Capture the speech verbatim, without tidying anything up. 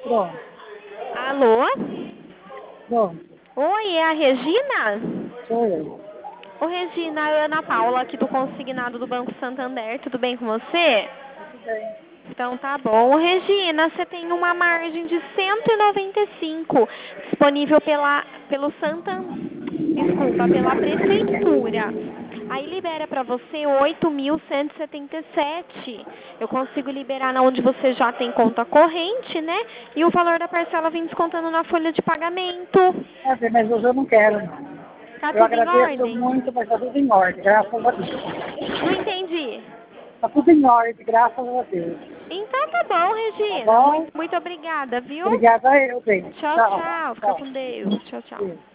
Pronto, Alô? pronto, Oi, é a Regina? sou eu. Ô, Regina, a Ana Paula aqui do Consignado do Banco Santander. Tudo bem com você? Tudo bem. Então tá bom. Ô, Regina, você tem uma margem de cento e noventa e cinco disponível pela, pelo Santander. Desculpa, pela Prefeitura. Aí libera para você oito mil cento e setenta e sete. Eu consigo liberar na onde você já tem conta corrente, né? E o valor da parcela vem descontando na folha de pagamento. É, bem, mas hoje eu não quero, não. Tá Eu tudo em agradeço ordem? muito, mas está tudo em ordem, graças a Deus. Não entendi. Está tudo em ordem, graças a Deus. Então tá bom, Tá Regina. bom? Muito, muito obrigada, viu? Obrigada a eu, bem. Tchau, Tchau. tchau. Fica Tchau. com Deus. Tchau, tchau. Deus.